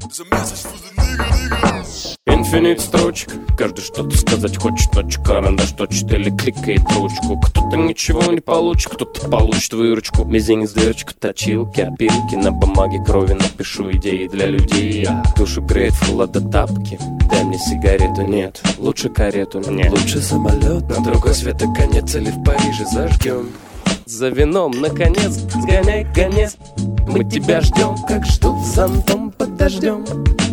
Инфинит строчек, каждый что-то сказать хочет, ночью карандаш точит или кликает ручку. Кто-то ничего не получит, кто-то получит выручку. Мизинец, дырочка, точилки, опилки, на бумаге крови напишу идеи для людей. Душу греет в холода тапки, дай мне сигарету, нет, лучше карету, нет, лучше самолет на другой света конец или в Париже зажгем. За вином, наконец, сгоняй конец, мы тебя ждем, как ждут зонтом под дождем.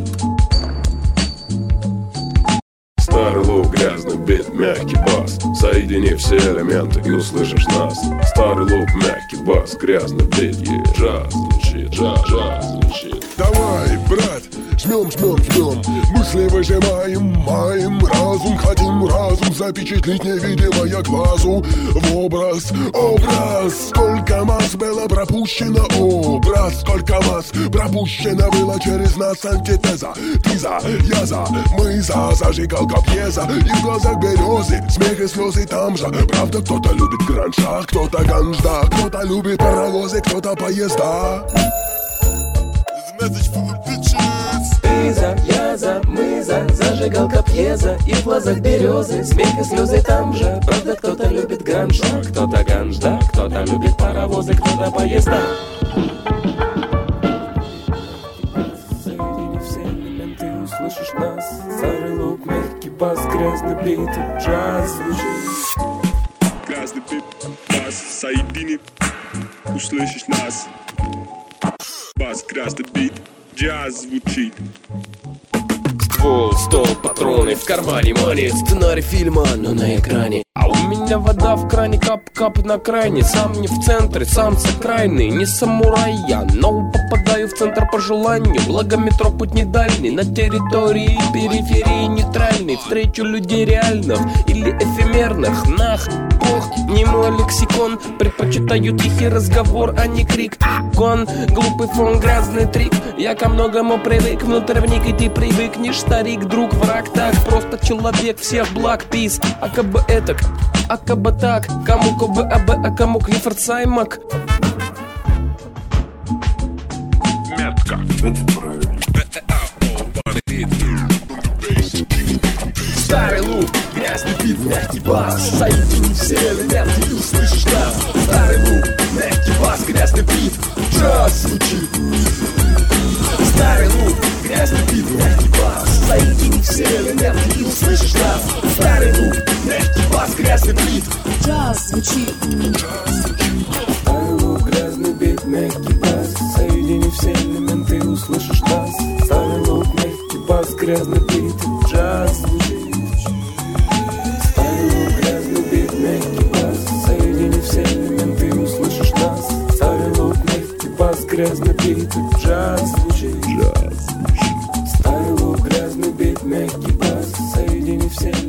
Старый лук, грязный бит, мягкий бас. Соедини все элементы и услышишь нас. Старый лук, мягкий бас, грязный бит, джаз звучит, джаз звучит. Давай, брат, жмем, жмем, жмем. Мысли выжимаем, маем разум. Хотим разум запечатлить невидимое глазу в образ, образ. Сколько масс было пропущено, образ. Сколько масс пропущено было через нас. Антитеза, ты за, я за, мы за. Зажигалка пьеса и в глазах березы. Смех и слезы там же. Правда, кто-то любит гранжа, кто-то ганжда, кто-то любит паровозы, кто-то поезда. Ты за, я за, мы за, зажигалка пьеза и в глазах березы, смех и слезы там же. Правда, кто-то любит гранж, кто-то ганжда, кто-то любит паровозы, кто-то поезда. Соедини все элементы, услышишь нас. Старый лук, мягкий бас, грязный бит, джаз звучит. Грязный бит, бас, соедини, услышишь нас. Бас, грязный бит, джаз звучит. Ствол, стол, патроны, в кармане мани. Сценарий фильма, но на экране. А у меня вода в кране, кап-кап на крайне. Сам не в центре, сам сакрайный. Не самурай я, но попадаю в центр по желанию. Благо метро путь не дальний. На территории периферии нейтральной. Встречу людей реальных или эфемерных. Нах, бог, не мой лексикон. Предпочитаю тихий разговор, а не крик. Гон, глупый фон, грязный трик. Я ко многому привык, внутрь вник, и ты привыкнешь. Старик, друг, враг, так просто человек всех благ, пис. А как бы этак, а как бы так, кому кобы АБ, а кому Клиффорд Саймак. Метка. Старый лук, грязный бит, мягкий бас. Соедини все элементы и услышишь нас. Старый лук, мягкий бас, грязный бит, джаз звучит. Старый лук, грязный бит, мягкий бас. Соедини все элементы и услышишь нас. Старый лук, мягкий бас, грязный бит, джаз звучит. Старый лук, грязный бит, мягкий бас. Соедини все элементы и услышишь нас. Старый лук, мягкий бас, грязный бит, джаз звучит. Старый лук, грязный бит, мягкий бас. Соедини все элементы и услышишь нас. Старый лук, мягкий бас, грязный бит, джаз звучит. Старый лук, грязный бит, мягкий бас. Соедини все